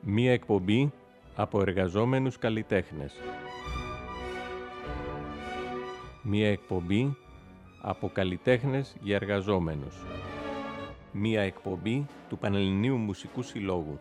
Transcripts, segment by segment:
Μία εκπομπή από εργαζόμενους καλλιτέχνες. Μία εκπομπή από καλλιτέχνες για εργαζόμενους. Μία εκπομπή του Πανελληνίου Μουσικού Συλλόγου.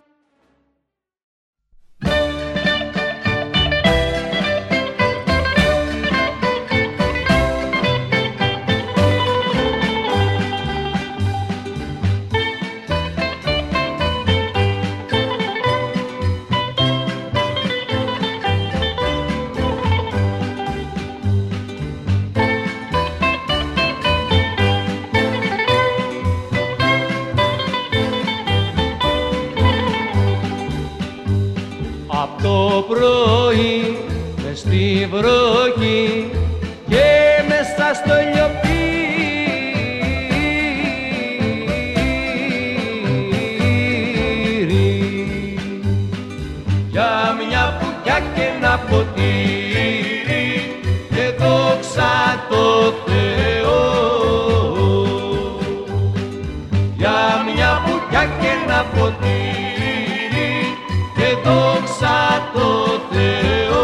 Το πρωί μες στη βροχή και μέσα στο λιοπύρι για μια φωτιά και ένα ποτήρι και δόξα τω Θεώ, για μια φωτιά και ένα ποτήρι και δόξα τω Θεώ.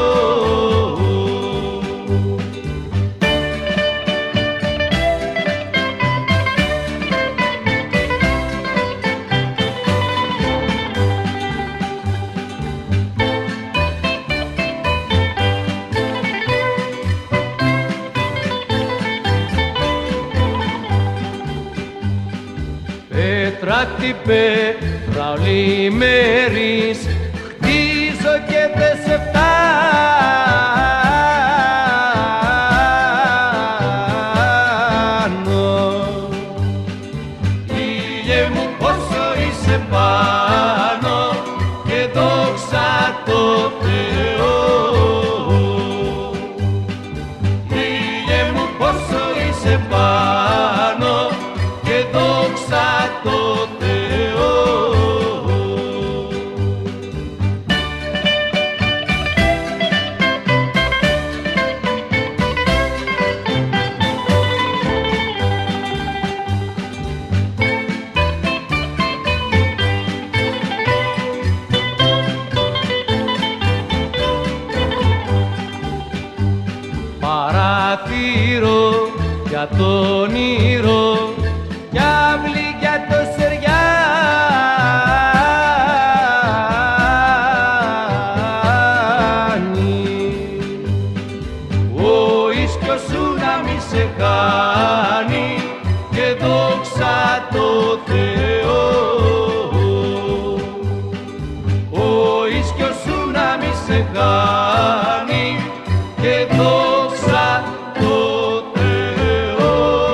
Πέτρα την πέτρα ολημερής χτίζω και δεν σε φτάνω. Ήλιε μου πόσο είσαι πάνω και δόξα τω Θεώ. Ήλιε μου πόσο είσαι πάνω και δόξα τω Θεώ. Παραθύρο για τον όνειρο κι αυλή για το σεριάνι. Ο ίσκιος σου να μη σε χάνει και δόξα τω Θεώ. Ο ίσκιος σου να μη σε χάνει και δόξα τω Θεώ.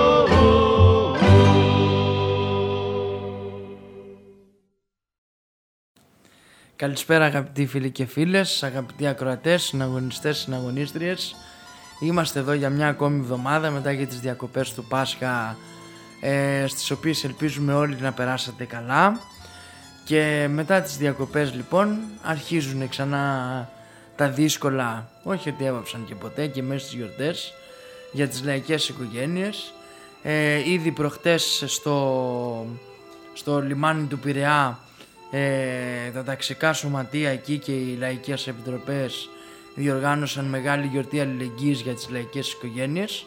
Καλησπέρα αγαπητοί φίλοι και φίλες, αγαπητοί ακροατές, συναγωνιστές, συναγωνίστριες. Είμαστε εδώ για μια ακόμη εβδομάδα μετά για τις διακοπές του Πάσχα, στις οποίες ελπίζουμε όλοι να περάσατε καλά. Και μετά τις διακοπές λοιπόν αρχίζουν ξανά τα δύσκολα, όχι ότι έβαψαν και ποτέ και μέσα στις γιορτές, για τις λαϊκές οικογένειες. Ήδη προχτές στο λιμάνι του Πειραιά τα ταξικά σωματεία εκεί και οι λαϊκές επιτροπές διοργάνωσαν μεγάλη γιορτή αλληλεγγύης για τις λαϊκές οικογένειες,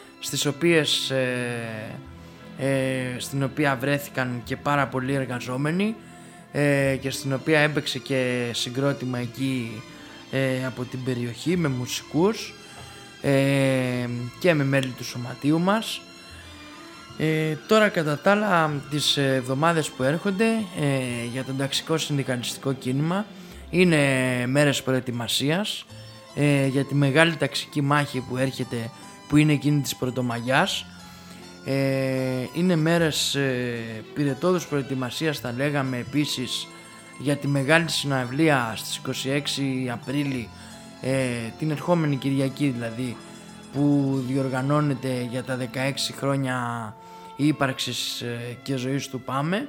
στην οποία βρέθηκαν και πάρα πολλοί εργαζόμενοι και στην οποία έπαιξε και συγκρότημα εκεί από την περιοχή με μουσικούς και με μέλη του σωματείου μας. Τώρα κατά τα άλλα τις εβδομάδες που έρχονται για το ταξικό συνδικαλιστικό κίνημα είναι μέρες προετοιμασίας για τη μεγάλη ταξική μάχη που έρχεται, που είναι εκείνη της Πρωτομαγιάς. Είναι μέρες πυρετόδους προετοιμασίας, θα λέγαμε, επίσης για τη μεγάλη συναυλία στις 26 Απρίλη, την ερχόμενη Κυριακή δηλαδή, που διοργανώνεται για τα 16 χρόνια ύπαρξης και ζωής του ΠΑΜΕ,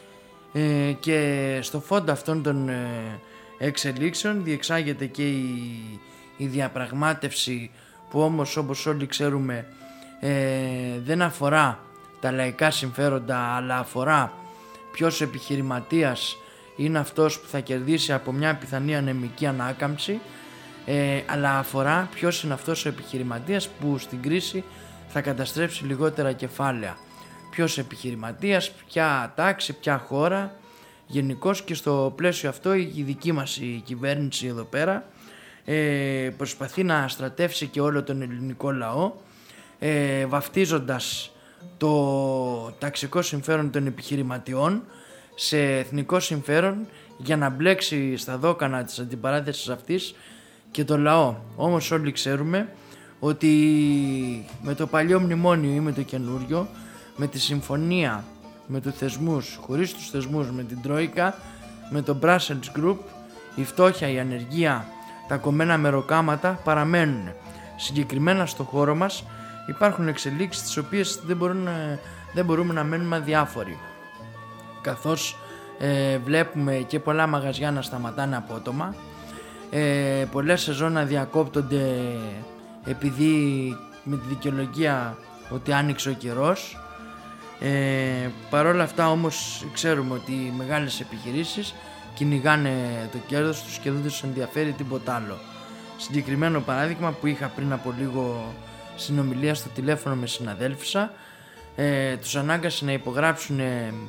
και στο φόντο αυτών των εξελίξεων διεξάγεται και η διαπραγμάτευση που όμως, όπως όλοι ξέρουμε, δεν αφορά τα λαϊκά συμφέροντα, αλλά αφορά ποιος επιχειρηματίας είναι αυτός που θα κερδίσει από μια πιθανή ανεμική ανάκαμψη, αλλά αφορά ποιος είναι αυτός ο επιχειρηματίας που στην κρίση θα καταστρέψει λιγότερα κεφάλαια. Ποιος επιχειρηματίας, ποια τάξη, ποια χώρα. Γενικώς και στο πλαίσιο αυτό η δική μας η κυβέρνηση εδώ πέρα προσπαθεί να στρατεύσει και όλο τον ελληνικό λαό, βαφτίζοντας το ταξικό συμφέρον των επιχειρηματιών σε εθνικό συμφέρον για να μπλέξει στα δόκανα της αντιπαράθεσης αυτής και το λαό. Όμως όλοι ξέρουμε ότι με το παλιό μνημόνιο ή με το καινούριο, με τη συμφωνία με τους θεσμούς, χωρίς τους θεσμούς, με την Τρόικα, με το Brussels Group, η φτώχεια, η ανεργία, τα κομμένα μεροκάματα παραμένουν. Συγκεκριμένα στο χώρο μας υπάρχουν εξελίξεις τις οποίες δεν μπορούμε να μένουμε αδιάφοροι, καθώς βλέπουμε και πολλά μαγαζιά να σταματάνε απότομα, πολλές σεζόν να διακόπτονται επειδή με τη δικαιολογία ότι άνοιξε ο καιρός. Παρόλα αυτά όμως ξέρουμε ότι οι μεγάλες επιχειρήσεις κυνηγάνε το κέρδος τους και δεν τους ενδιαφέρει τίποτα άλλο. Συγκεκριμένο παράδειγμα που είχα πριν από λίγο συνομιλία στο τηλέφωνο με συναδέλφισσα, τους ανάγκασε να υπογράψουν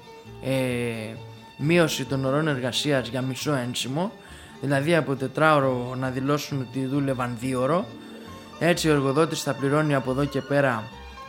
μείωση των ωρών εργασίας για μισό ένσημο, δηλαδή από 4ωρο να δηλώσουν ότι δούλευαν 2ωρο. Έτσι ο εργοδότης θα πληρώνει από εδώ και πέρα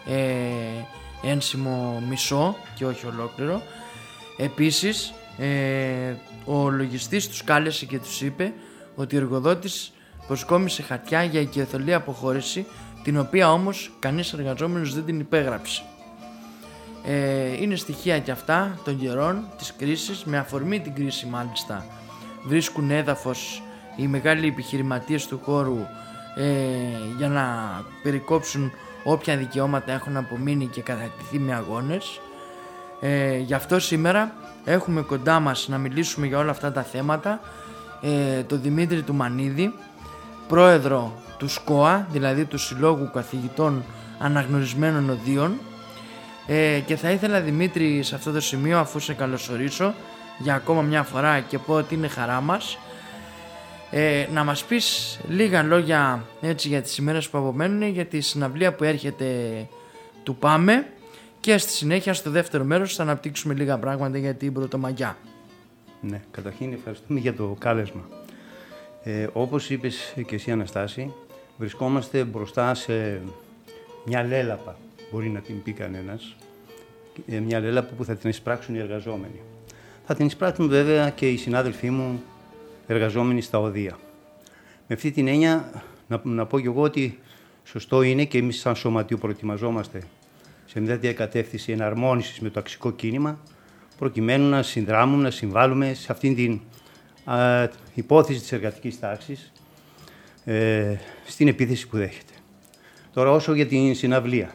ένσημο μισό και όχι ολόκληρο. Επίσης ο λογιστής τους κάλεσε και τους είπε ότι ο εργοδότης προσκόμισε χαρτιά για οικειοθελή αποχώρηση, την οποία όμως κανείς εργαζόμενος δεν την υπέγραψε. Είναι στοιχεία και αυτά των καιρών της κρίσης. Με αφορμή την κρίση μάλιστα βρίσκουν έδαφος οι μεγάλοι επιχειρηματίες του χώρου για να περικόψουν όποια δικαιώματα έχουν απομείνει και κατακτηθεί με αγώνες. Γι' αυτό σήμερα έχουμε κοντά μας να μιλήσουμε για όλα αυτά τα θέματα τον Δημήτρη του Μανίδη, πρόεδρο του ΣΚΟΑ, δηλαδή του Συλλόγου Καθηγητών Αναγνωρισμένων Οδείων, και θα ήθελα, Δημήτρη, σε αυτό το σημείο, αφού σε καλωσορίσω για ακόμα μια φορά και πω ότι είναι χαρά μας, να μας πεις λίγα λόγια έτσι για τις ημέρες που απομένουν, για τη συναυλία που έρχεται του Πάμε, και στη συνέχεια στο δεύτερο μέρος θα αναπτύξουμε λίγα πράγματα για την Πρωτομαγιά. Ναι, καταρχήν ευχαριστούμε για το κάλεσμα. Όπως είπες και εσύ, Αναστάση, βρισκόμαστε μπροστά σε μια λέλαπα, μπορεί να την πει κανένας, μια λέλαπα που θα την εισπράξουν οι εργαζόμενοι. Θα την εισπράξουν βέβαια και οι συνάδελφοί μου εργαζόμενοι στα οδεία. Με αυτή την έννοια να πω και εγώ ότι σωστό είναι και εμείς σαν σωματείο προετοιμαζόμαστε σε μια διακατεύθυνση εναρμόνισης με το ταξικό κίνημα, προκειμένου να συνδράμουμε, να συμβάλλουμε σε αυτήν την υπόθεση της εργατικής τάξης στην επίθεση που δέχεται. Τώρα, όσο για την συναυλία.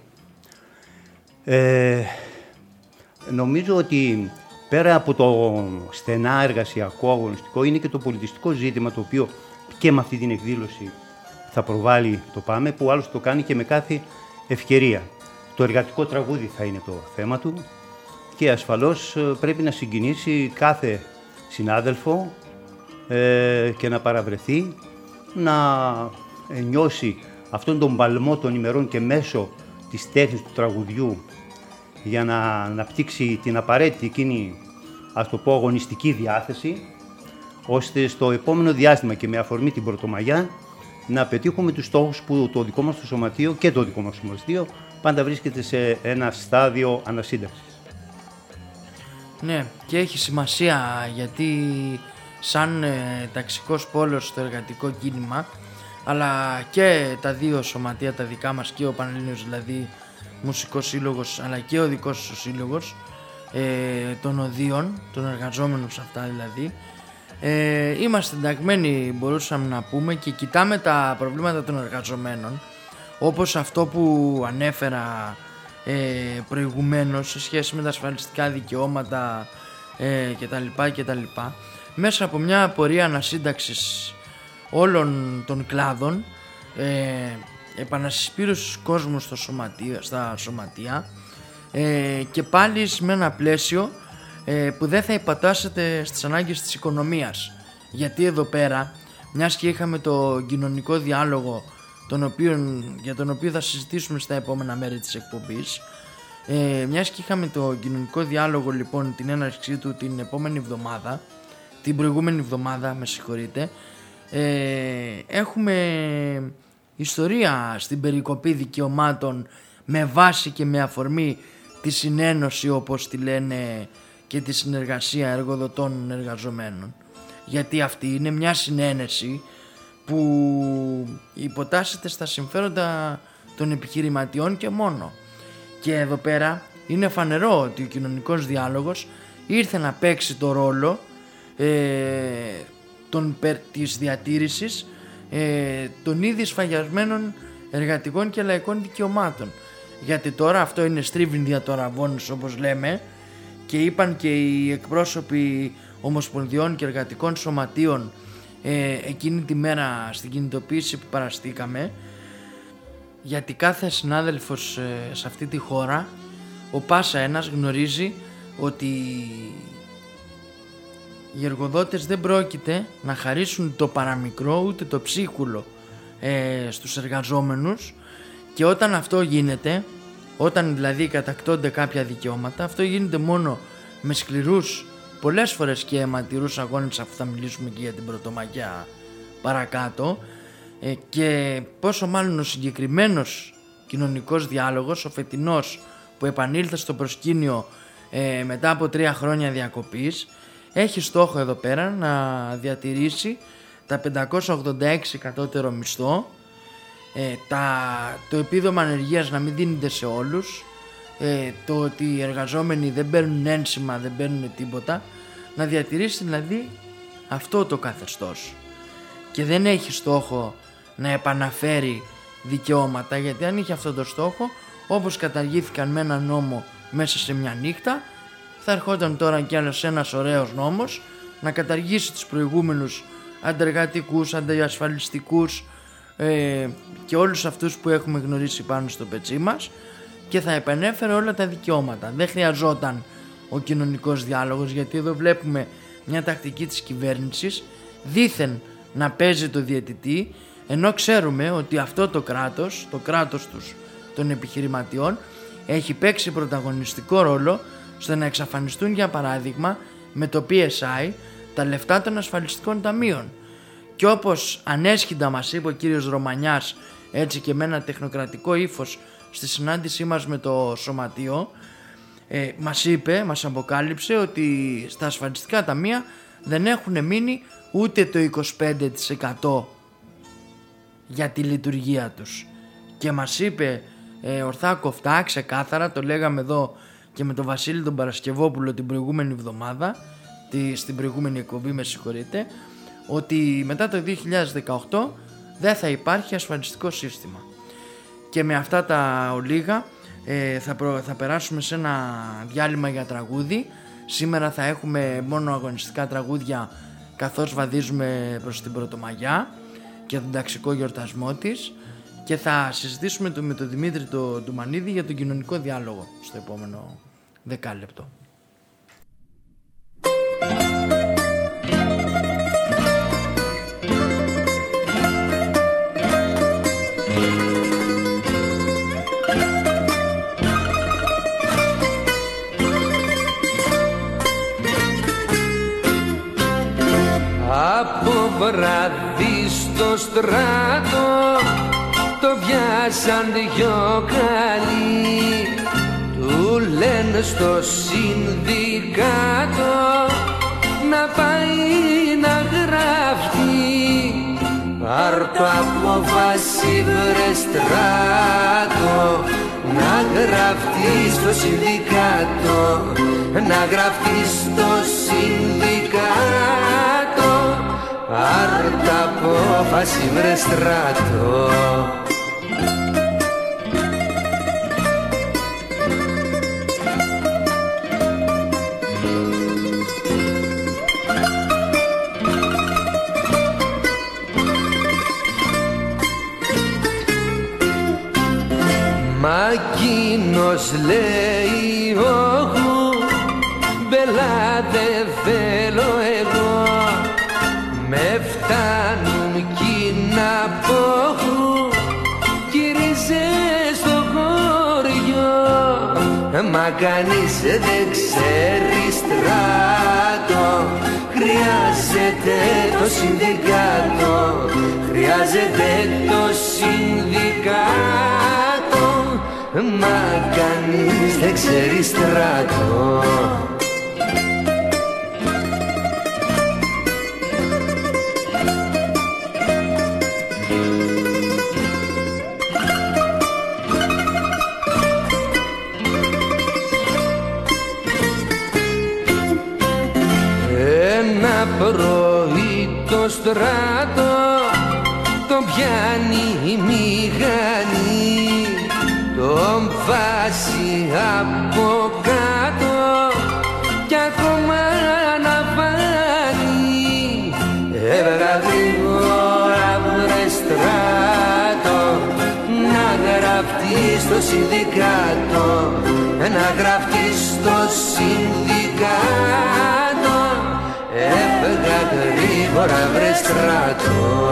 Νομίζω ότι πέρα από το στενά εργασιακό, αγωνιστικό, είναι και το πολιτιστικό ζήτημα, το οποίο και με αυτή την εκδήλωση θα προβάλλει το Πάμε, που άλλος το κάνει και με κάθε ευκαιρία. Το εργατικό τραγούδι θα είναι το θέμα του και ασφαλώς πρέπει να συγκινήσει κάθε συνάδελφο και να παραβρεθεί, να νιώσει αυτόν τον παλμό των ημερών και μέσω της τέχνης του τραγουδιού για να αναπτύξει την απαραίτητη εκείνη, ας το πω, αγωνιστική διάθεση, ώστε στο επόμενο διάστημα και με αφορμή την Πρωτομαγιά να πετύχουμε τους στόχους που το δικό μας το σωματείο και το δικό μας σωματείο πάντα βρίσκεται σε ένα στάδιο ανασύνταξης. Ναι, και έχει σημασία γιατί σαν ταξικός πόλος στο εργατικό κίνημα, αλλά και τα δύο σωματεία τα δικά μας, και ο Πανελλήνιος δηλαδή Μουσικός Σύλλογος, αλλά και ο δικός σου σύλλογος των οδείων, των εργαζόμενων σε αυτά δηλαδή, είμαστε ενταγμένοι, μπορούσαμε να πούμε, και κοιτάμε τα προβλήματα των εργαζομένων, όπως αυτό που ανέφερα προηγουμένως σε σχέση με τα ασφαλιστικά δικαιώματα κτλ. Μέσα από μια πορεία ανασύνταξης όλων των κλάδων, επανασυσπήρωσης κόσμου στα σωματεία, και πάλι με ένα πλαίσιο που δεν θα υπατάσσεται στις ανάγκες της οικονομίας. Γιατί εδώ πέρα, μιας και είχαμε το κοινωνικό διάλογο για τον οποίο θα συζητήσουμε στα επόμενα μέρη της εκπομπής, μιας και είχαμε το κοινωνικό διάλογο λοιπόν την έναρξή του την προηγούμενη εβδομάδα, με συγχωρείτε, έχουμε ιστορία στην περικοπή δικαιωμάτων με βάση και με αφορμή τη συνένωση, όπως τη λένε, και τη συνεργασία εργοδοτών εργαζομένων. Γιατί αυτή είναι μια συνένεση που υποτάσσεται στα συμφέροντα των επιχειρηματιών και μόνο. Και εδώ πέρα είναι φανερό ότι ο κοινωνικός διάλογος ήρθε να παίξει το ρόλο της διατήρησης των ήδη σφαγιασμένων εργατικών και λαϊκών δικαιωμάτων. Γιατί τώρα αυτό είναι στρίβιν δια το ραβώνης, όπως λέμε, και είπαν και οι εκπρόσωποι ομοσπονδιών και εργατικών σωματείων εκείνη τη μέρα στην κινητοποίηση που παραστήκαμε, γιατί κάθε συνάδελφος σε αυτή τη χώρα, ο πάσα ένας, γνωρίζει ότι οι εργοδότες δεν πρόκειται να χαρίσουν το παραμικρό ούτε το ψίχουλο στους εργαζόμενους, και όταν αυτό γίνεται, όταν δηλαδή κατακτώνται κάποια δικαιώματα, αυτό γίνεται μόνο με σκληρούς, πολλές φορές και αιματηρούς αγώνες, αφού θα μιλήσουμε και για την Πρωτομαγιά παρακάτω, και πόσο μάλλον ο συγκεκριμένος κοινωνικός διάλογος, ο φετινός, που επανήλθε στο προσκήνιο μετά από 3 χρόνια διακοπής, έχει στόχο εδώ πέρα να διατηρήσει τα 586 κατώτερο μισθό, το επίδομα ανεργίας να μην δίνεται σε όλους, το ότι οι εργαζόμενοι δεν παίρνουν ένσημα, δεν παίρνουν τίποτα, να διατηρήσει δηλαδή αυτό το καθεστώς, και δεν έχει στόχο να επαναφέρει δικαιώματα, γιατί αν είχε αυτό το στόχο, όπως καταργήθηκαν με ένα νόμο μέσα σε μια νύχτα, θα ερχόταν τώρα κι άλλος ένας ωραίος νόμος να καταργήσει τους προηγούμενους αντεργατικούς, αντιασφαλιστικούς και όλους αυτούς που έχουμε γνωρίσει πάνω στο πετσί μας, και θα επανέφερε όλα τα δικαιώματα. Δεν χρειαζόταν ο κοινωνικός διάλογος, γιατί εδώ βλέπουμε μια τακτική της κυβέρνησης δήθεν να παίζει το διαιτητή, ενώ ξέρουμε ότι αυτό το κράτος τους των επιχειρηματιών, έχει παίξει πρωταγωνιστικό ρόλο ώστε να εξαφανιστούν, για παράδειγμα, με το PSI τα λεφτά των ασφαλιστικών ταμείων. Και όπως ανέσχυντα μας είπε ο κύριος Ρωμανιάς, έτσι και με ένα τεχνοκρατικό ύφος στη συνάντησή μας με το σωματείο, μας αποκάλυψε ότι στα ασφαλιστικά ταμεία δεν έχουν μείνει ούτε το 25% για τη λειτουργία τους. Και μας είπε ορθά κοφτά, ξεκάθαρα, το λέγαμε εδώ και με τον Βασίλη τον Παρασκευόπουλο την προηγούμενη εβδομάδα, στην προηγούμενη εκπομπή, με συγχωρείτε, ότι μετά το 2018 δεν θα υπάρχει ασφαλιστικό σύστημα. Και με αυτά τα ολίγα θα περάσουμε σε ένα διάλειμμα για τραγούδι. Σήμερα θα έχουμε μόνο αγωνιστικά τραγούδια, καθώς βαδίζουμε προς την Πρωτομαγιά και τον ταξικό γιορτασμό της, και θα συζητήσουμε με τον Δημήτρη του Μανίδη για τον κοινωνικό διάλογο στο επόμενο δεκάλεπτο. Από βράδυ στο στράτο το βιάσαν δυο καλοί, του λένε στο συνδικάτο να πάει να γραφτεί. Πάρ' το απόφαση βρε στράτο, να γραφτεί στο συνδικάτο, να γραφτεί στο συνδικάτο. Πάρ' το απόφαση βρε στράτο. Μα εκείνος λέει όχου μπελά δεν θέλω εγώ, με φτάνουν κι να πω γύριζε στο χωριό, μα κανείς δεν ξέρει στράτο. Χρειάζεται το συνδικάτο, χρειάζεται το συνδικάτο, μα κανείς δεν ξέρει στράτο. Ένα πρωί το στράτο το πιάνει η μηχανή, τον βάζει από κάτω κι ακόμα να φάνει. Έβγα γρήγορα βρε στράτο, να γραφτεί στο συνδικάτο, να γραφτεί στο συνδικάτο. Έφεγα γρήγορα βρε στράτο.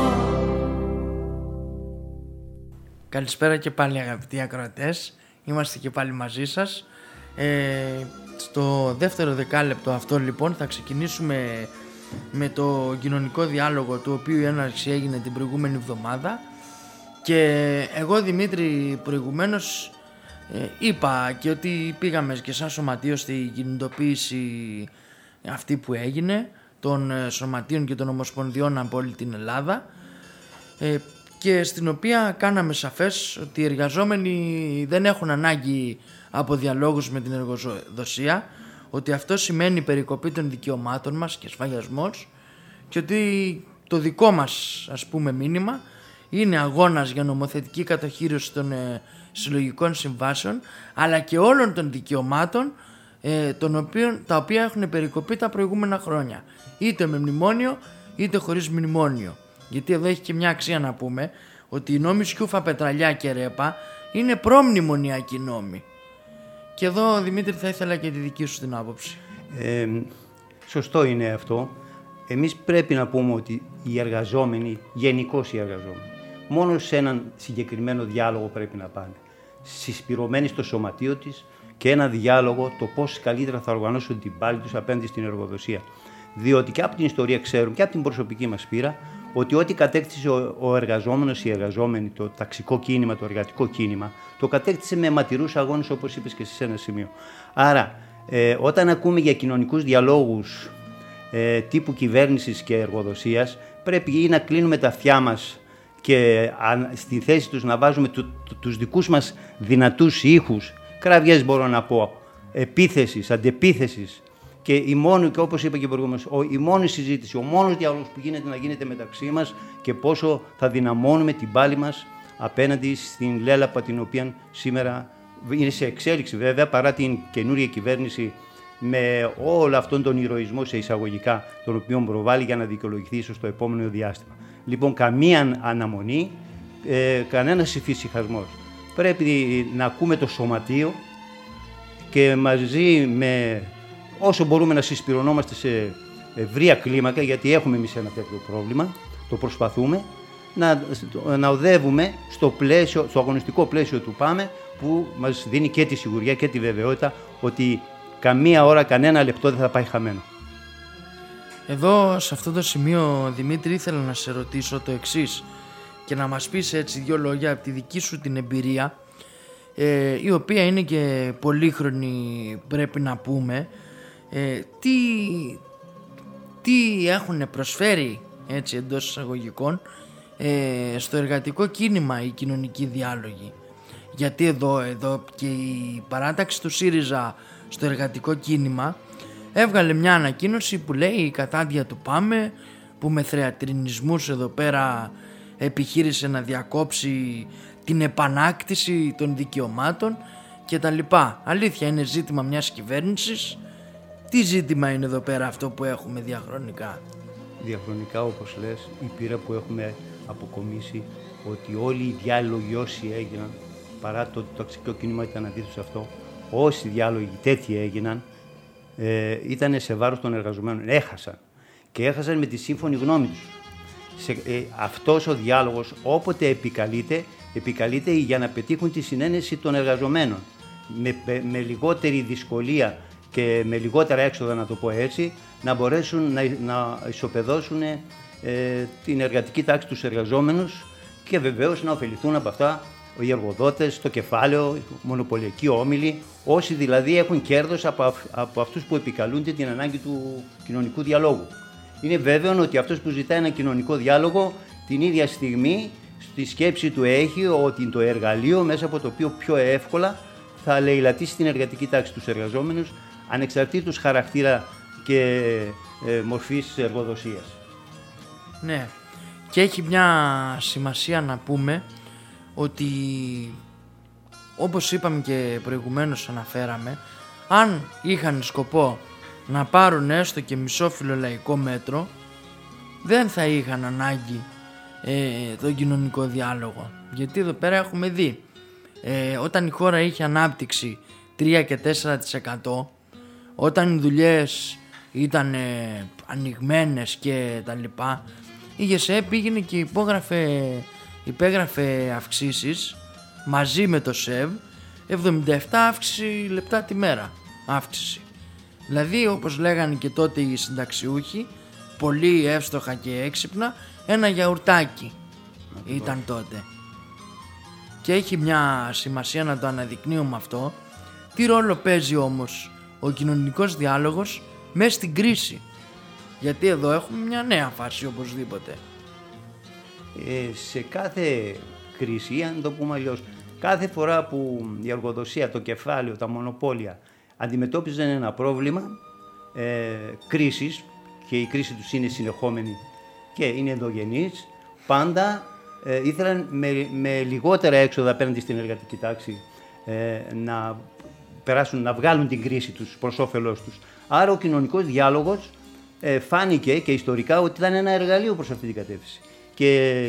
Καλησπέρα και πάλι αγαπητοί ακροατές, είμαστε και πάλι μαζί σας. Στο δεύτερο δεκάλεπτο αυτό λοιπόν θα ξεκινήσουμε με το κοινωνικό διάλογο, του οποίου η έναρξη έγινε την προηγούμενη εβδομάδα. Και εγώ Δημήτρη προηγουμένως είπα και ότι πήγαμε και σαν σωματείο στη κινητοποίηση αυτή που έγινε των σωματείων και των ομοσπονδιών από όλη την Ελλάδα, και στην οποία κάναμε σαφές ότι οι εργαζόμενοι δεν έχουν ανάγκη από διαλόγους με την εργοδοσία, ότι αυτό σημαίνει περικοπή των δικαιωμάτων μας και σφαγιασμός, και ότι το δικό μας ας πούμε μήνυμα είναι αγώνας για νομοθετική κατοχήρωση των συλλογικών συμβάσεων, αλλά και όλων των δικαιωμάτων τα οποία έχουν περικοπεί τα προηγούμενα χρόνια, είτε με μνημόνιο είτε χωρίς μνημόνιο. Γιατί εδώ έχει και μια αξία να πούμε ότι οι νόμοι Σκιούφα, Πετραλιά και Ρέπα είναι προμνημονιακοί νόμοι. Και εδώ Δημήτρη θα ήθελα και τη δική σου την άποψη. Σωστό είναι αυτό. Εμείς πρέπει να πούμε ότι οι εργαζόμενοι, γενικώς οι εργαζόμενοι, μόνο σε έναν συγκεκριμένο διάλογο πρέπει να πάνε. Συσπηρωμένοι στο σωματείο της και ένα διάλογο το πώς καλύτερα θα οργανώσουν την πάλη τους απέναντι στην εργοδοσία. Διότι και από την ιστορία ξέρουμε και από την προσωπική μας πείρα ότι ό,τι κατέκτησε ο εργαζόμενος, οι εργαζόμενοι, το ταξικό κίνημα, το εργατικό κίνημα, το κατέκτησε με αιματηρούς αγώνες, όπως είπες και εσύ σε ένα σημείο. Άρα, όταν ακούμε για κοινωνικούς διαλόγους τύπου κυβέρνησης και εργοδοσίας, πρέπει ή να κλείνουμε τα αυτιά μας και στη θέση τους να βάζουμε τους δικούς μας δυνατούς ήχους, κραυγές μπορώ να πω, επίθεσης, αντεπίθεσης, και η μόνη, και όπως είπα και προηγουμένως, η μόνη συζήτηση, ο μόνος διάλογος που γίνεται να γίνεται μεταξύ μας και πόσο θα δυναμώνουμε την πάλη μας απέναντι στην λέλαπα την οποία σήμερα είναι σε εξέλιξη βέβαια, παρά την καινούργια κυβέρνηση με όλο αυτόν τον ηρωισμό σε εισαγωγικά τον οποίο προβάλλει για να δικαιολογηθεί ίσως το επόμενο διάστημα. Λοιπόν, καμία αναμονή, κανένας εφησυχασμός. Πρέπει να ακούμε το σωματείο και μαζί με όσο μπορούμε να συσπηρωνόμαστε σε ευρεία κλίμακα, γιατί έχουμε εμείς ένα τέτοιο πρόβλημα, το προσπαθούμε, να οδεύουμε στο αγωνιστικό πλαίσιο του ΠΑΜΕ, που μας δίνει και τη σιγουριά και τη βεβαιότητα ότι καμία ώρα, κανένα λεπτό δεν θα πάει χαμένο. Εδώ σε αυτό το σημείο Δημήτρη ήθελα να σε ρωτήσω το εξής και να μας πεις έτσι δύο λόγια από τη δική σου την εμπειρία, η οποία είναι και πολύχρονη πρέπει να πούμε. Τι έχουν προσφέρει έτσι εντός εισαγωγικών στο εργατικό κίνημα οι κοινωνικοί διάλογοι, γιατί εδώ και η παράταξη του ΣΥΡΙΖΑ στο εργατικό κίνημα έβγαλε μια ανακοίνωση που λέει η κατάντια του ΠΑΜΕ, που με θεατρινισμούς εδώ πέρα επιχείρησε να διακόψει την επανάκτηση των δικαιωμάτων και τα λοιπά. Αλήθεια, είναι ζήτημα μιας κυβέρνησης. Τι ζήτημα είναι εδώ πέρα αυτό που έχουμε διαχρονικά? Διαχρονικά, όπως λες, η πείρα που έχουμε αποκομίσει ότι όλοι οι διάλογοι όσοι έγιναν, παρά το ταξικό κίνημα ήταν αντίθετο σε αυτό, όσοι διάλογοι τέτοιοι έγιναν, ήταν σε βάρος των εργαζομένων. Έχασαν. Και έχασαν με τη σύμφωνη γνώμη τους. Αυτός ο διάλογος όποτε επικαλείται για να πετύχουν τη συνένεση των εργαζομένων. Με λιγότερη δυσκολία και με λιγότερα έξοδα, να το πω έτσι, να μπορέσουν να ισοπεδώσουν την εργατική τάξη, τους εργαζόμενους, και βεβαίως να ωφεληθούν από αυτά οι εργοδότες, το κεφάλαιο, οι μονοπωλιακοί όμιλοι, όσοι δηλαδή έχουν κέρδος από αυτούς που επικαλούνται την ανάγκη του κοινωνικού διαλόγου. Είναι βέβαιο ότι αυτός που ζητάει ένα κοινωνικό διάλογο, την ίδια στιγμή στη σκέψη του έχει ότι είναι το εργαλείο μέσα από το οποίο πιο εύκολα θα λαιλατήσει την εργατική τάξη, τους εργαζόμενους, ανεξαρτήτως χαρακτήρα και μορφής εργοδοσίας. Ναι, και έχει μια σημασία να πούμε ότι, όπως είπαμε και προηγουμένως αναφέραμε, αν είχαν σκοπό να πάρουν έστω και μισό φιλολαϊκό μέτρο, δεν θα είχαν ανάγκη τον κοινωνικό διάλογο. Γιατί εδώ πέρα έχουμε δει, όταν η χώρα είχε ανάπτυξη 3 και 4%, όταν οι δουλειές ήταν ανοιγμένες και τα λοιπά, η ΓΕΣΕ πήγαινε και υπέγραφε αυξήσεις μαζί με το ΣΕΒ, 77 αύξηση λεπτά τη μέρα αύξηση. Δηλαδή, όπως λέγανε και τότε οι συνταξιούχοι, πολύ εύστοχα και έξυπνα, ένα γιαουρτάκι ήταν τότε. Και έχει μια σημασία να το αναδεικνύουμε αυτό. Τι ρόλο παίζει όμως ο κοινωνικός διάλογος μέσα στην κρίση? Γιατί εδώ έχουμε μια νέα φάση οπωσδήποτε. Σε κάθε κρίση, αν το πούμε αλλιώς, κάθε φορά που η εργοδοσία, το κεφάλαιο, τα μονοπόλια αντιμετώπιζαν ένα πρόβλημα κρίσης, και η κρίση τους είναι συνεχόμενη και είναι ενδογενής, πάντα ήθελαν με λιγότερα έξοδα απέναντι στην εργατική τάξη να περάσουν, να βγάλουν την κρίση τους προς όφελός τους. Άρα ο κοινωνικός διάλογος φάνηκε και ιστορικά ότι ήταν ένα εργαλείο προς αυτή την κατεύθυνση. Και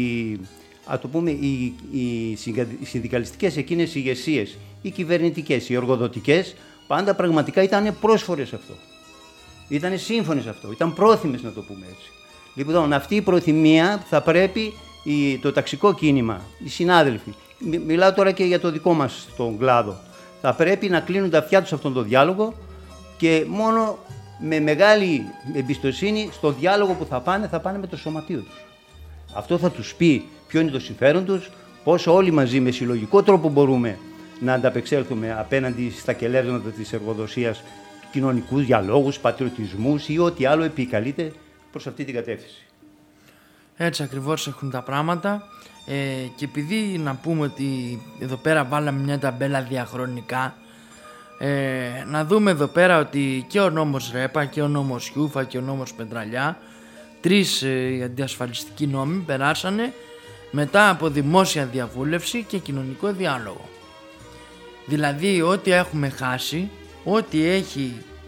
οι συνδικαλιστικές εκείνες ηγεσίες, οι κυβερνητικές, οι εργοδοτικές, πάντα πραγματικά ήταν πρόσφορες σε αυτό. Ήταν σύμφωνες σε αυτό, ήταν πρόθυμες, να το πούμε έτσι. Λοιπόν, αυτή η προθυμία θα πρέπει το ταξικό κίνημα, οι συνάδελφοι, μιλάω τώρα και για το δικό μας τον κλάδο, θα πρέπει να κλείνουν τα αυτιά τους σε αυτόν τον διάλογο και μόνο με μεγάλη εμπιστοσύνη στο διάλογο που θα πάνε με το σωματείο τους. Αυτό θα τους πει ποιο είναι το συμφέρον τους, πόσο όλοι μαζί με συλλογικό τρόπο μπορούμε να ανταπεξέλθουμε απέναντι στα κελεύσματα της εργοδοσίας, κοινωνικούς διαλόγους, πατριωτισμούς ή ό,τι άλλο επικαλείται προς αυτή την κατεύθυνση. Έτσι ακριβώς έχουν τα πράγματα, και επειδή να πούμε ότι εδώ πέρα βάλαμε μια ταμπέλα διαχρονικά, να δούμε εδώ πέρα ότι και ο νόμος ΡΕΠΑ και ο νόμος Χιούφα και ο νόμος Πετραλιά, 3 αντιασφαλιστικοί νόμοι περάσανε μετά από δημόσια διαβούλευση και κοινωνικό διάλογο. Δηλαδή ό,τι έχουμε χάσει, ό,τι έχει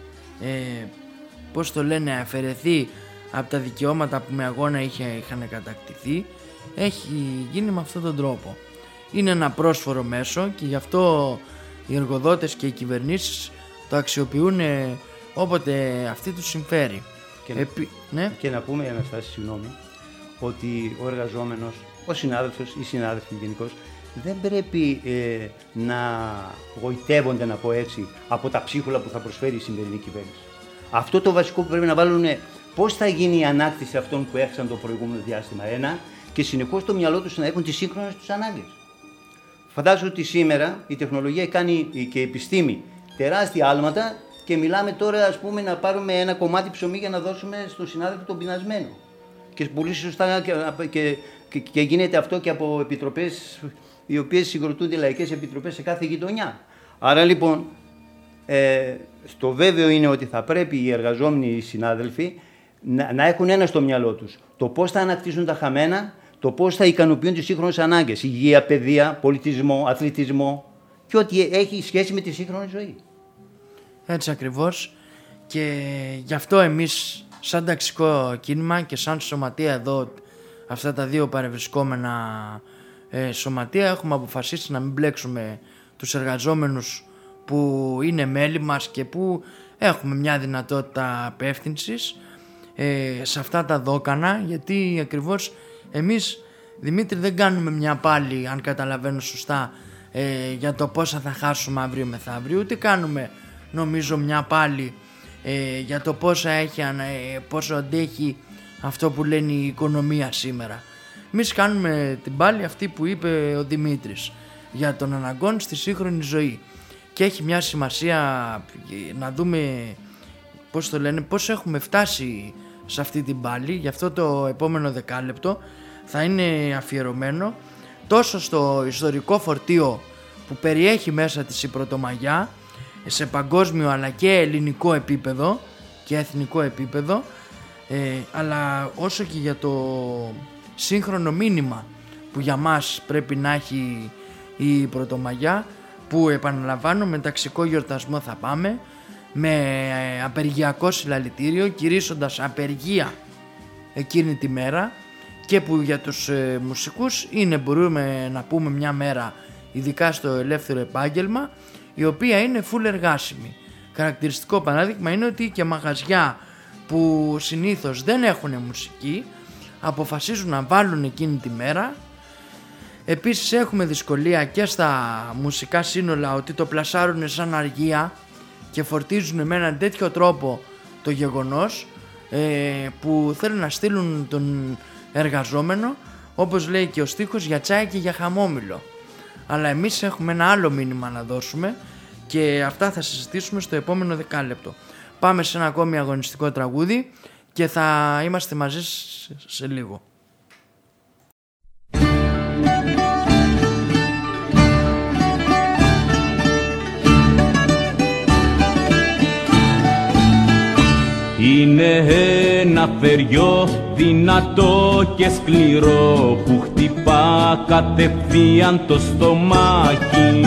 αφαιρεθεί από τα δικαιώματα που με αγώνα είχαν κατακτηθεί, έχει γίνει με αυτόν τον τρόπο. Είναι ένα πρόσφορο μέσο και γι' αυτό οι εργοδότες και οι κυβερνήσεις το αξιοποιούν όποτε αυτή τους συμφέρει. Και να πούμε, Αναστάση, συγγνώμη, ότι ο εργαζόμενος, ο συνάδελφος ή συνάδελφοι γενικώς, δεν πρέπει να γοητεύονται, να πω έτσι, από τα ψίχουλα που θα προσφέρει η σημερινή κυβέρνηση. Αυτό το βασικό που πρέπει να βάλουν είναι πώς θα γίνει η ανάκτηση αυτών που έχασαν το προηγούμενο διάστημα. Και συνεχώς στο μυαλό τους να έχουν τις σύγχρονες τους ανάγκες. Φαντάζομαι ότι σήμερα η τεχνολογία κάνει και η επιστήμη τεράστια άλματα και μιλάμε τώρα, ας πούμε, να πάρουμε ένα κομμάτι ψωμί για να δώσουμε στον συνάδελφο τον πεινασμένο. Και πολύ σωστά και γίνεται αυτό και από επιτροπές οι οποίες συγκροτούνται, λαϊκές επιτροπές σε κάθε γειτονιά. Άρα λοιπόν, στο βέβαιο είναι ότι θα πρέπει οι εργαζόμενοι, οι συνάδελφοι, να έχουν ένα στο μυαλό τους. Το πώς θα ανακτήσουν τα χαμένα, το πώς θα ικανοποιούν τις σύγχρονες ανάγκες. Υγεία, παιδεία, πολιτισμό, αθλητισμό και ό,τι έχει σχέση με τη σύγχρονη ζωή. Έτσι ακριβώς. Και γι' αυτό εμείς σαν ταξικό κίνημα και σαν σωματεία εδώ, αυτά τα δύο παρευρισκόμενα σωματεία, έχουμε αποφασίσει να μην μπλέξουμε τους εργαζόμενους που είναι μέλη μας και που έχουμε μια δυνατότητα απεύθυνσης σε αυτά τα δόκανα, γιατί ακριβώς εμείς, Δημήτρη, δεν κάνουμε μια πάλι, αν καταλαβαίνω σωστά, για το πόσα θα χάσουμε αύριο μεθαύριο, ούτε κάνουμε νομίζω μια πάλι για το πόσο αντέχει αυτό που λένε η οικονομία σήμερα. Εμείς κάνουμε την πάλι αυτή που είπε ο Δημήτρης για τον αναγκών στη σύγχρονη ζωή, και έχει μια σημασία να δούμε πώς έχουμε φτάσει σε αυτή την πάλι. Γι' αυτό το επόμενο δεκάλεπτο θα είναι αφιερωμένο τόσο στο ιστορικό φορτίο που περιέχει μέσα της η Πρωτομαγιά σε παγκόσμιο αλλά και ελληνικό επίπεδο και εθνικό επίπεδο, αλλά όσο και για το σύγχρονο μήνυμα που για μας πρέπει να έχει η Πρωτομαγιά, που επαναλαμβάνω, με ταξικό γιορτασμό θα πάμε, με απεργιακό συλλαλητήριο, κηρύσσοντας απεργία εκείνη τη μέρα, και που για τους μουσικούς είναι, μπορούμε να πούμε, μια μέρα ειδικά στο ελεύθερο επάγγελμα, η οποία είναι full εργάσιμη. Χαρακτηριστικό παράδειγμα είναι ότι και μαγαζιά που συνήθως δεν έχουν μουσική αποφασίζουν να βάλουν εκείνη τη μέρα. Επίσης έχουμε δυσκολία και στα μουσικά σύνολα, ότι το πλασάρουν σαν αργία και φορτίζουν με έναν τέτοιο τρόπο το γεγονός, που θέλουν να στείλουν τον εργαζόμενο, όπως λέει και ο στίχος, για τσάι και για χαμόμηλο. Αλλά εμείς έχουμε ένα άλλο μήνυμα να δώσουμε και αυτά θα συζητήσουμε στο επόμενο δεκάλεπτο. Πάμε σε ένα ακόμη αγωνιστικό τραγούδι και θα είμαστε μαζί σε λίγο. Είναι ένα θεριό δυνατό και σκληρό που χτυπά κατευθείαν το στομάχι.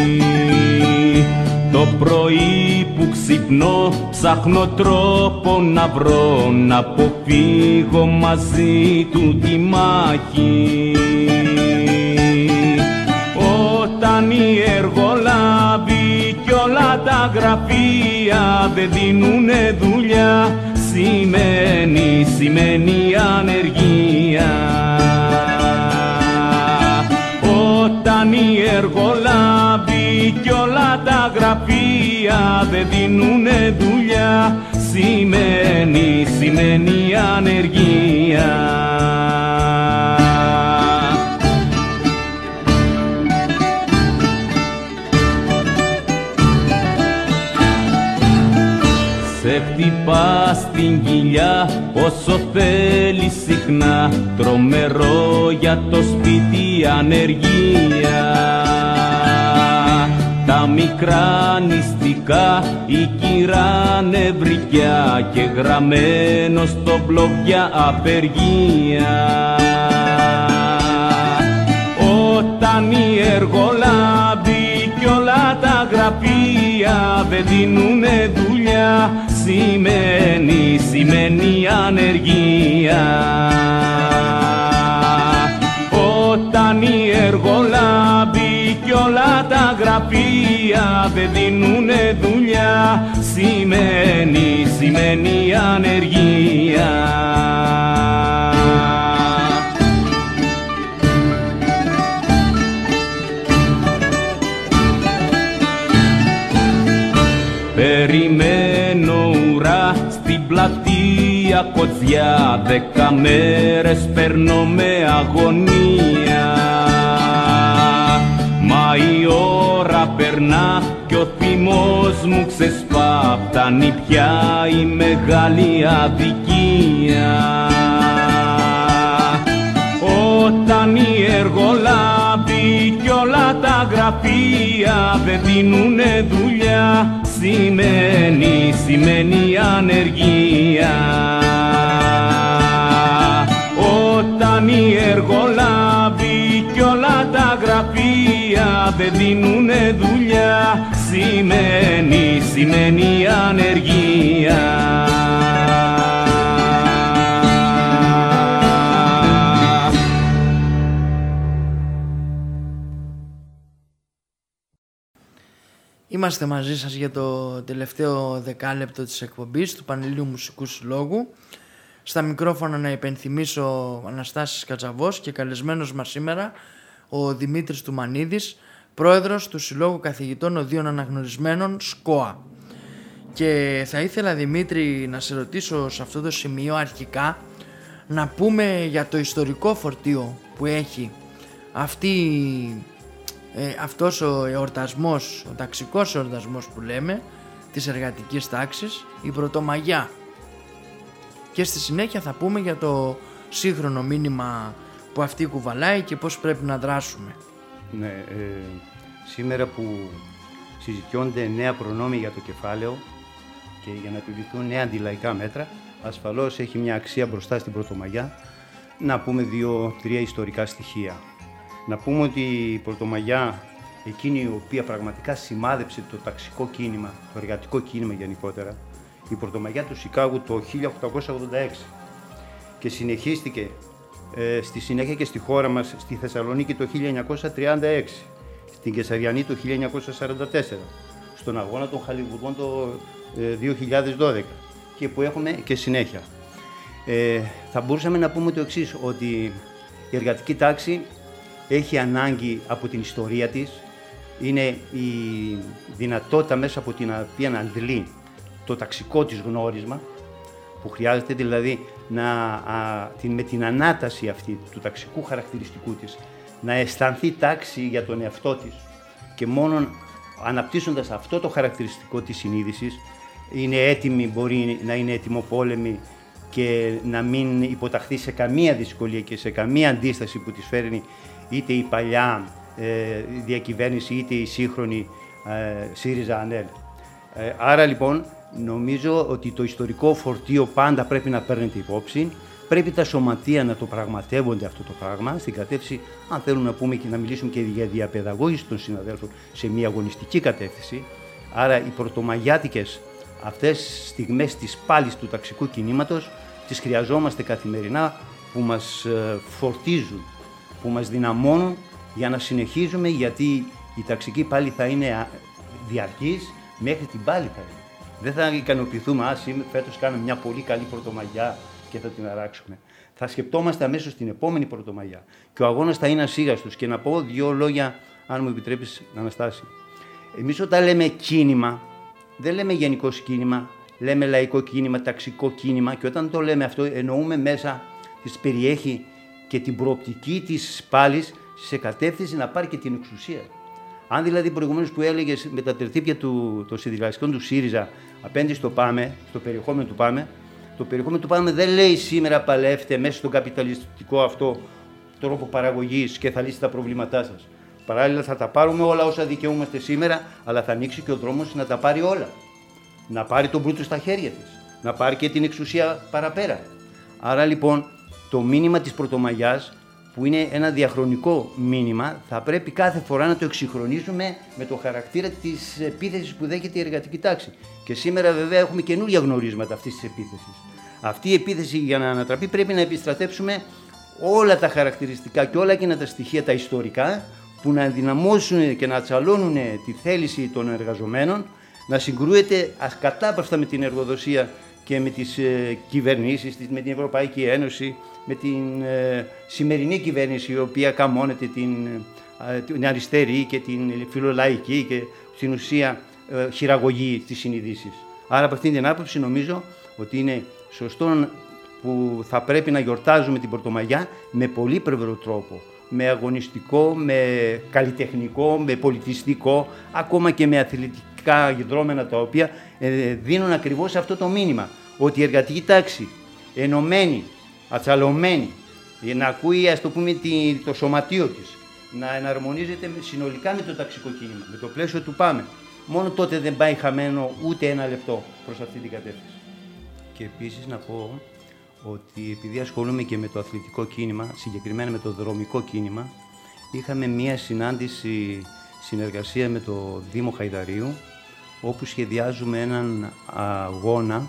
Το πρωί που ξυπνώ ψάχνω τρόπο να βρω, να αποφύγω μαζί του τη μάχη. Όταν η εργολάβη κι όλα τα γραφεία δεν δίνουνε δουλειά, σημαίνει ανεργία. Όταν η εργολάβη κι όλα τα γραφεία δεν δίνουνε δουλειά, σημαίνει ανεργία. Σε χτυπά στην κοιλιά όσο θέλει συχνά, τρομερό για το σπίτι ανεργία. Τα μικρά νηστικά, η κυρά νευρικιά και γραμμένο στο μπλοκ για απεργία. Όταν η εργολάβη κι όλα τα γραφεία δεν δίνουνε δουλειά, σημαίνει ανεργία. Όταν η εργολάβη κι όλα τα γραφεία δεν δίνουνε δουλειά, σημαίνει ανεργία. Περιμένω ουρά στην πλατεία Κοτσιά, 10 μέρες περνώ με αγωνία. Μα η ώρα περνά κι ο θυμός μου ξεσπά, φτάνει πια η μεγάλη αδικία. Όταν η εργολάβη κι όλα τα γραφεία δεν δίνουνε δουλειά, σημαίνει ανεργία. Όταν η εργολάβη κι όλα τα γραφεία δεν δίνουνε δουλειά, σημαίνει ανεργία. Είμαστε Είμαστε μαζί σας για το τελευταίο δεκάλεπτο της εκπομπής του Πανελλήνιου Μουσικού Συλλόγου. Στα μικρόφωνα να υπενθυμίσω ο Αναστάσης Κατσαβός και καλεσμένος μας σήμερα ο Δημήτρης Τουμανίδης, πρόεδρος του Συλλόγου Καθηγητών Οδείων Αναγνωρισμένων ΣΚΟΑ. Και θα ήθελα, Δημήτρη, να σε ρωτήσω σε αυτό το σημείο αρχικά να πούμε για το ιστορικό φορτίο που έχει αυτός ο εορτασμός, ο ταξικός εορτασμός που λέμε, της εργατικής τάξης, η Πρωτομαγιά. Και στη συνέχεια θα πούμε για το σύγχρονο μήνυμα που αυτή κουβαλάει και πώς πρέπει να δράσουμε. Ναι, σήμερα που συζητιώνται νέα προνόμια για το κεφάλαιο και για να επιβληθούν νέα αντιλαϊκά μέτρα, ασφαλώς έχει μια αξία μπροστά στην Πρωτομαγιά να πούμε 2-3 ιστορικά στοιχεία. Να πούμε ότι η Πρωτομαγιά, εκείνη η οποία πραγματικά σημάδεψε το ταξικό κίνημα, το εργατικό κίνημα γενικότερα, η Πρωτομαγιά του Σικάγου το 1886 και συνεχίστηκε στη συνέχεια και στη χώρα μας, στη Θεσσαλονίκη το 1936, στην Κεσαριανή το 1944, στον αγώνα των Χαλιβουργών το 2012 και που έχουμε και συνέχεια. Θα μπορούσαμε να πούμε το εξής, ότι η εργατική τάξη έχει ανάγκη από την ιστορία της, είναι η δυνατότητα μέσα από την οποία να αντλεί το ταξικό της γνώρισμα που χρειάζεται, δηλαδή με την ανάταση αυτή του ταξικού χαρακτηριστικού της να αισθανθεί τάξη για τον εαυτό της και μόνο αναπτύσσοντας αυτό το χαρακτηριστικό της συνείδησης είναι έτοιμη, μπορεί να είναι έτοιμοπόλεμη και να μην υποταχθεί σε καμία δυσκολία και σε καμία αντίσταση που της φέρνει είτε η παλιά διακυβέρνηση είτε η σύγχρονη ΣΥΡΙΖΑ-ΑΝΕΛ. Άρα λοιπόν νομίζω ότι το ιστορικό φορτίο πάντα πρέπει να παίρνεται υπόψη, πρέπει τα σωματεία να το πραγματεύονται αυτό το πράγμα στην κατεύθυνση, αν θέλουμε να πούμε και να μιλήσουμε και για διαπαιδαγώγηση των συναδέλφων σε μια αγωνιστική κατεύθυνση. Άρα οι πρωτομαγιάτικες αυτές στιγμές της πάλης του ταξικού κινήματος τις χρειαζόμαστε καθημερινά, που μας φορτίζουν, που μας δυναμώνουν για να συνεχίζουμε, γιατί η ταξική πάλη θα είναι διαρκής μέχρι την πάλη θα είναι. Δεν θα ικανοποιηθούμε, φέτος κάναμε μια πολύ καλή Πρωτομαγιά και θα την αράξουμε. Θα σκεπτόμαστε αμέσως την επόμενη Πρωτομαγιά και ο αγώνας θα είναι ασίγαστος. Και να πω 2 λόγια, αν μου επιτρέπεις, Αναστάση. Εμείς όταν λέμε κίνημα, δεν λέμε γενικό κίνημα, λέμε λαϊκό κίνημα, ταξικό κίνημα, και όταν το λέμε αυτό εννοούμε μέσα της περιέχει και την προοπτική της πάλης σε κατεύθυνση να πάρει και την εξουσία. Αν δηλαδή προηγουμένως που έλεγες με τα τερτύπια των συνδικαλιστικών του ΣΥΡΙΖΑ απέναντι στο ΠΑΜΕ, στο περιεχόμενο του ΠΑΜΕ, το περιεχόμενο του ΠΑΜΕ δεν λέει σήμερα παλεύτε μέσα στον καπιταλιστικό αυτό τρόπο παραγωγής και θα λύσει τα προβλήματά σας. Παράλληλα θα τα πάρουμε όλα όσα δικαιούμαστε σήμερα, αλλά θα ανοίξει και ο δρόμος να τα πάρει όλα. Να πάρει τον πλούτο στα χέρια της, να πάρει και την εξουσία παραπέρα. Άρα λοιπόν το μήνυμα της Πρωτομαγιάς, που είναι ένα διαχρονικό μήνυμα, θα πρέπει κάθε φορά να το εξυγχρονίσουμε με το χαρακτήρα της επίθεσης που δέχεται η εργατική τάξη. Και σήμερα βέβαια έχουμε καινούργια γνωρίσματα αυτής της επίθεσης. Αυτή η επίθεση για να ανατραπεί πρέπει να επιστρατεύσουμε όλα τα χαρακτηριστικά και όλα εκείνα τα στοιχεία τα ιστορικά που να ενδυναμώσουν και να ατσαλώνουν τη θέληση των εργαζομένων να συγκρούεται ασκατάπαυστα με την εργοδοσία και με τις κυβερνήσεις, με την Ευρωπαϊκή Ένωση, με την σημερινή κυβέρνηση η οποία καμώνεται την αριστερή και την φιλολαϊκή και στην ουσία χειραγωγεί τις συνειδήσεις. Άρα από αυτήν την άποψη νομίζω ότι είναι σωστό που θα πρέπει να γιορτάζουμε την Πρωτομαγιά με πολύπλευρο τρόπο, με αγωνιστικό, με καλλιτεχνικό, με πολιτιστικό, ακόμα και με αθλητικά δρόμενα τα οποία δίνουν ακριβώς αυτό το μήνυμα, ότι η εργατική τάξη ενωμένη, ατσαλωμένη, να ακούει ας το πούμε το σωματείο της, να εναρμονίζεται συνολικά με το ταξικό κίνημα, με το πλαίσιο του ΠΑΜΕ. Μόνο τότε δεν πάει χαμένο ούτε ένα λεπτό προς αυτή την κατεύθυνση. Και επίσης να πω ότι επειδή ασχολούμαι και με το αθλητικό κίνημα, συγκεκριμένα με το δρομικό κίνημα, είχαμε μία συνάντηση, συνεργασία με το Δήμο Χαϊδαρίου, όπου σχεδιάζουμε έναν αγώνα,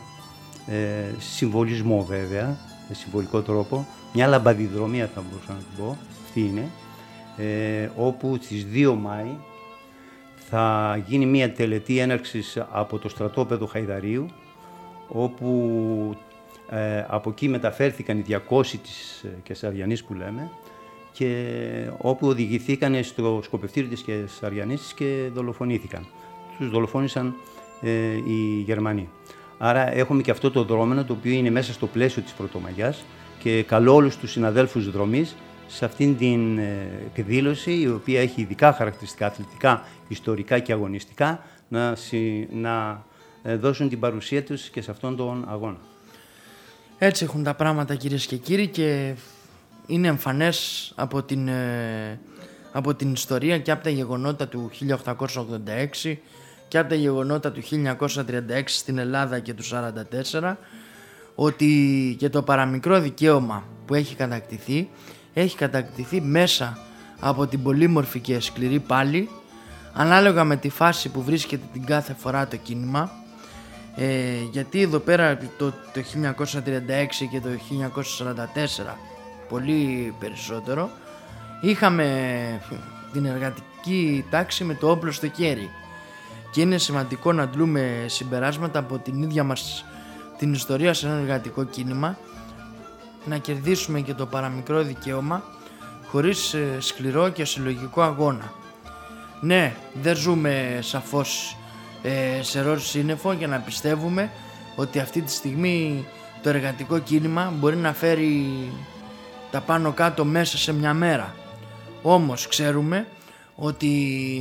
συμβολισμό βέβαια, με συμβολικό τρόπο, μια λαμπαδιδρομία θα μπορούσα να την πω, αυτή είναι, όπου στις 2 Μάη θα γίνει μια τελετή έναρξης από το στρατόπεδο Χαϊδαρίου, όπου από εκεί μεταφέρθηκαν οι 200 της Κεσαριανής που λέμε, και όπου οδηγηθήκαν στο σκοπευτήριο της Κεσαριανής και δολοφονήθηκαν. Τους δολοφόνησαν οι Γερμανοί. Άρα έχουμε και αυτό το δρόμενο, το οποίο είναι μέσα στο πλαίσιο της Πρωτομαγιάς, και καλώ όλους τους συναδέλφους δρομής σε αυτήν την εκδήλωση, η οποία έχει ειδικά χαρακτηριστικά αθλητικά, ιστορικά και αγωνιστικά, να δώσουν την παρουσία τους και σε αυτόν τον αγώνα. Έτσι έχουν τα πράγματα, κυρίες και κύριοι, και είναι εμφανές από την ιστορία και από τα γεγονότα του 1886 και από τα γεγονότα του 1936 στην Ελλάδα και του 1944, ότι και το παραμικρό δικαίωμα που έχει κατακτηθεί μέσα από την πολύμορφη και σκληρή πάλη, ανάλογα με τη φάση που βρίσκεται την κάθε φορά το κίνημα, γιατί εδώ πέρα το 1936 και το 1944 πολύ περισσότερο είχαμε την εργατική τάξη με το όπλο στο χέρι, και είναι σημαντικό να αντλούμε συμπεράσματα από την ίδια μας την ιστορία σε ένα εργατικό κίνημα, να κερδίσουμε και το παραμικρό δικαίωμα χωρίς σκληρό και συλλογικό αγώνα. Ναι, δεν ζούμε σαφώς σε ροζ σύννεφο για να πιστεύουμε ότι αυτή τη στιγμή το εργατικό κίνημα μπορεί να φέρει τα πάνω κάτω μέσα σε μια μέρα. Όμως ξέρουμε ότι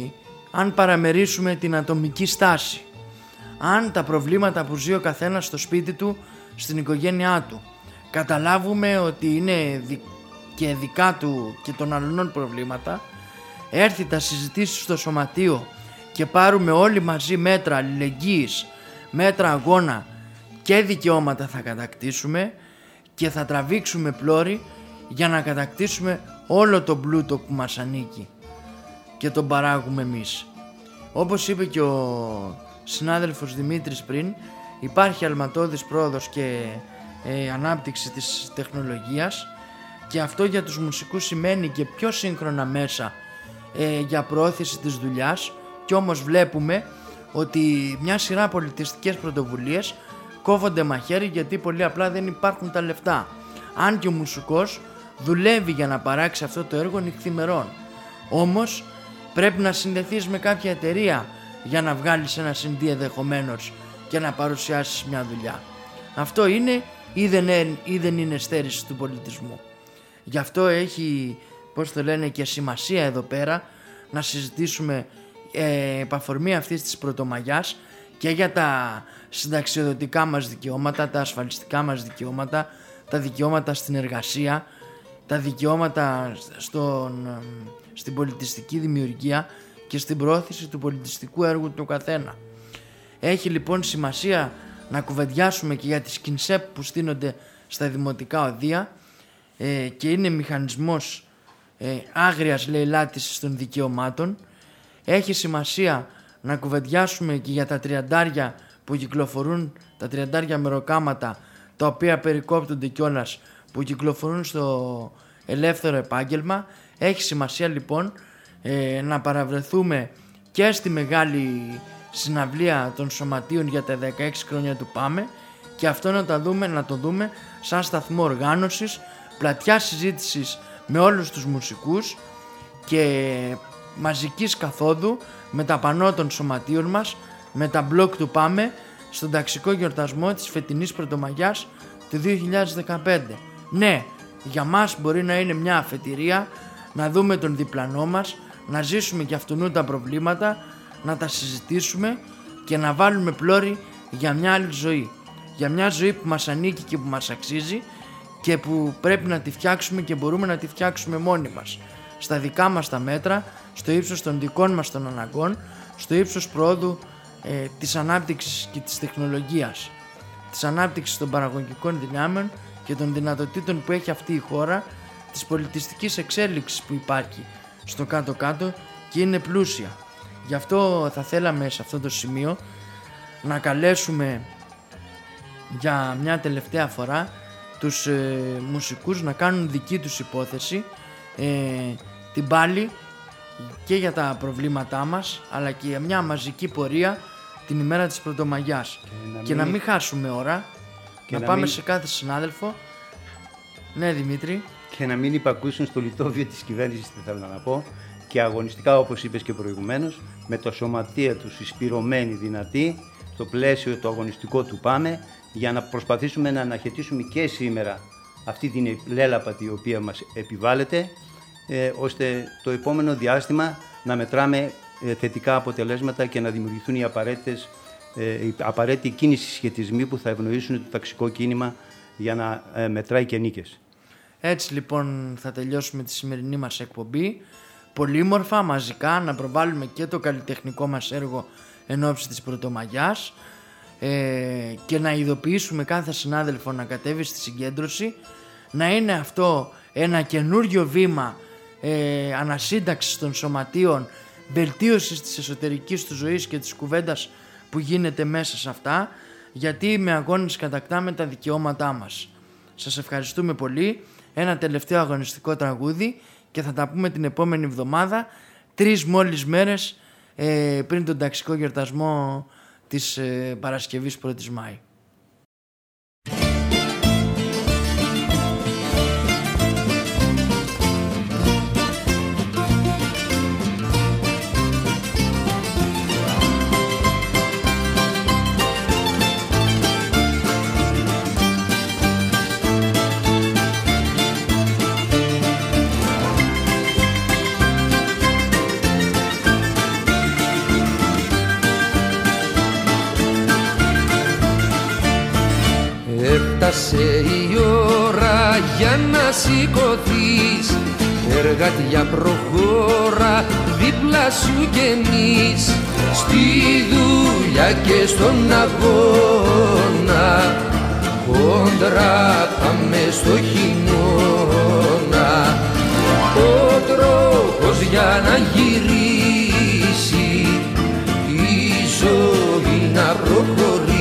αν παραμερίσουμε την ατομική στάση, αν τα προβλήματα που ζει ο καθένας στο σπίτι του, στην οικογένειά του, καταλάβουμε ότι είναι και δικά του και των αλλωνών προβλήματα, έρθει τα συζητήσεις στο σωματείο και πάρουμε όλοι μαζί μέτρα αλληλεγγύης, μέτρα αγώνα και δικαιώματα, θα κατακτήσουμε και θα τραβήξουμε πλώρη για να κατακτήσουμε όλο τον πλούτο που μας ανήκει και τον παράγουμε εμείς. Όπως είπε και ο συνάδελφος Δημήτρης πριν, υπάρχει αλματώδης πρόοδος και ανάπτυξη της τεχνολογίας, και αυτό για τους μουσικούς σημαίνει και πιο σύγχρονα μέσα για προώθηση της δουλειάς, και όμως βλέπουμε ότι μια σειρά πολιτιστικές πρωτοβουλίες κόβονται μαχαίρι, γιατί πολύ απλά δεν υπάρχουν τα λεφτά, αν και ο μουσικός δουλεύει για να παράξει αυτό το έργο νυχθημερών. Όμως πρέπει να συνδεθείς με κάποια εταιρεία για να βγάλεις ένα CD ενδεχομένως και να παρουσιάσεις μια δουλειά. Αυτό είναι ή δεν είναι στέρηση του πολιτισμού. Γι' αυτό έχει, και σημασία εδώ πέρα να συζητήσουμε επ' αφορμή αυτής της Πρωτομαγιάς και για τα συνταξιοδοτικά μας δικαιώματα, τα ασφαλιστικά μας δικαιώματα, τα δικαιώματα στην εργασία, τα δικαιώματα στην πολιτιστική δημιουργία και στην προώθηση του πολιτιστικού έργου του καθένα. Έχει λοιπόν σημασία να κουβεντιάσουμε και για τις κινσέπ που στείνονται στα δημοτικά οδεία, και είναι μηχανισμός άγριας λαιλάτισης των δικαιωμάτων. Έχει σημασία να κουβεντιάσουμε και για τα τριαντάρια που κυκλοφορούν, τα τριαντάρια μεροκάματα, τα οποία περικόπτονται κιόλας, που κυκλοφορούν στο ελεύθερο επάγγελμα. Έχει σημασία λοιπόν να παραβρεθούμε και στη μεγάλη συναυλία των σωματείων για τα 16 χρόνια του ΠΑΜΕ, και αυτό να το δούμε σαν σταθμό οργάνωσης, πλατιά συζήτησης με όλους τους μουσικούς και μαζικής καθόδου με τα πανό των σωματείων μας, με τα μπλοκ του ΠΑΜΕ, στον ταξικό γιορτασμό της φετινής Πρωτομαγιάς του 2015. Ναι, για μας μπορεί να είναι μια αφετηρία να δούμε τον διπλανό μας, να ζήσουμε και αυτού τα προβλήματα, να τα συζητήσουμε και να βάλουμε πλώρη για μια άλλη ζωή. Για μια ζωή που μας ανήκει και που μας αξίζει και που πρέπει να τη φτιάξουμε και μπορούμε να τη φτιάξουμε μόνοι μας. Στα δικά μας τα μέτρα, στο ύψος των δικών μας των αναγκών, στο ύψος προόδου της ανάπτυξης και της τεχνολογίας, της ανάπτυξης των παραγωγικών δυνάμεων και των δυνατοτήτων που έχει αυτή η χώρα, της πολιτιστικής εξέλιξης που υπάρχει στο κάτω-κάτω και είναι πλούσια. Γι' αυτό θα θέλαμε σε αυτό το σημείο να καλέσουμε για μια τελευταία φορά τους μουσικούς να κάνουν δική τους υπόθεση, την πάλη, και για τα προβλήματά μας, αλλά και για μια μαζική πορεία την ημέρα της Πρωτομαγιάς. Και να μην χάσουμε ώρα, να πάμε σε κάθε συνάδελφο. Ναι, Δημήτρη. Και να μην υπακούσουν στο λιτόβιο της κυβέρνησης, θέλω να πω, και αγωνιστικά, όπως είπες και προηγουμένως, με το σωματεία τους εισπυρωμένοι, δυνατοί, στο πλαίσιο το αγωνιστικό του ΠΑΜΕ, για να προσπαθήσουμε να αναχαιτήσουμε και σήμερα αυτή την λέλαπα η οποία μας επιβάλλεται, ώστε το επόμενο διάστημα να μετράμε θετικά αποτελέσματα και να δημιουργηθούν οι απαραίτητοι κίνηση σχετισμοί που θα ευνοήσουν το ταξικό κίνημα για να μετράει και νίκες. Έτσι λοιπόν θα τελειώσουμε τη σημερινή μας εκπομπή. Πολύμορφα, μαζικά, να προβάλλουμε και το καλλιτεχνικό μας έργο εν ώψη της Πρωτομαγιάς και να ειδοποιήσουμε κάθε συνάδελφο να κατέβει στη συγκέντρωση, να είναι αυτό ένα καινούριο βήμα ανασύνταξης των σωματείων, βελτίωσης της εσωτερικής του ζωής και της κουβέντας που γίνεται μέσα σε αυτά, γιατί με αγώνες κατακτάμε τα δικαιώματά μας. Σας ευχαριστούμε πολύ. Ένα τελευταίο αγωνιστικό τραγούδι και θα τα πούμε την επόμενη εβδομάδα, 3 μόλις μέρες πριν τον ταξικό γιορτασμό της Παρασκευής 1ης Μάη. Έφτασε η ώρα για να σηκωθείς, εργάτια προχώρα δίπλα σου κι εμείς, στη δουλειά και στον αγώνα, κόντρα πάμε στο χειμώνα. Ο τρόπος για να γυρίσει η ζωή να προχωρήσει,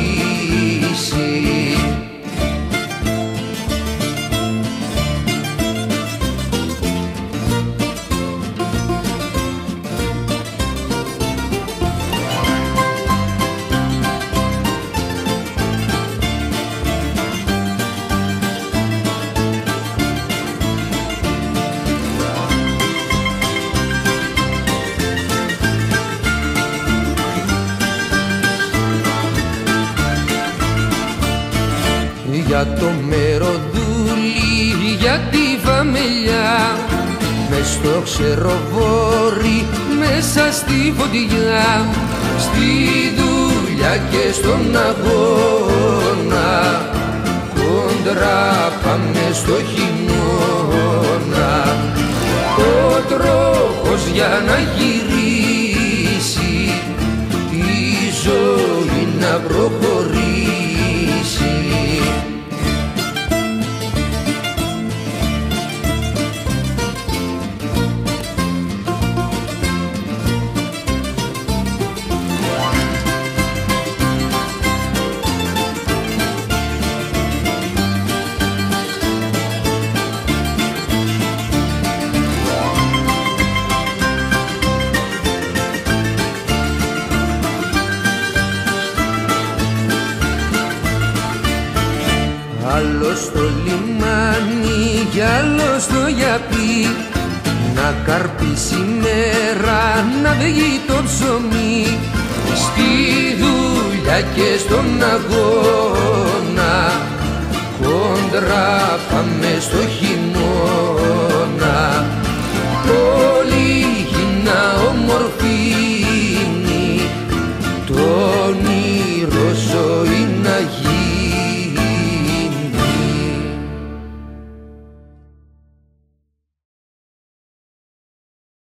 για το μεροδούλι, για τη βαμελιά, μες στο ξεροβόρι, μέσα στη φωτιά, στη δουλειά και στον αγώνα, κόντρα πάμε στο χειμώνα. Ο τρόπος για να γυρίσει η ζωή να προχωρήσει, άλλο στο λιμάνι κι άλλο στο γιαπί, να καρπίσει μέρα, να βγει το ψωμί, στη δουλειά και στον αγώνα, κόντρα πάμε στο χειμώνα.